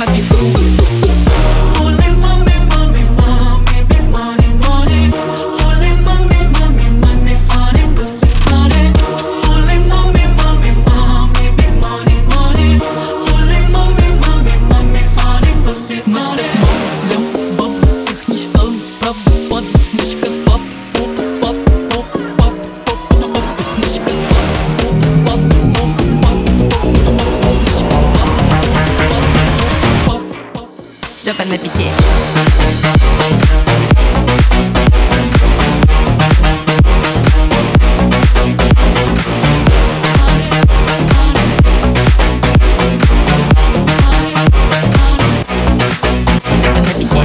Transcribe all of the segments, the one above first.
на беду. Holy mommy, mommy, mommy, big money, money. Holy mommy, mommy, mommy, honey, pussy, honey. Holy mommy, mommy, mommy, big money, money. Holy mommy, mommy, mommy, honey, pussy, honey. Их не читал, правда, под мышкой пап, поп, пап, поп, пап, поп, поп, мышкой пап, поп, поп, поп, поп. Жопа на пяти. Жопа на пяти.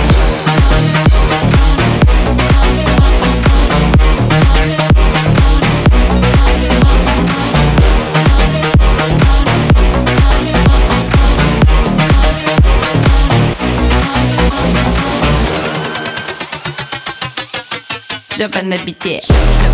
Жопа на бите.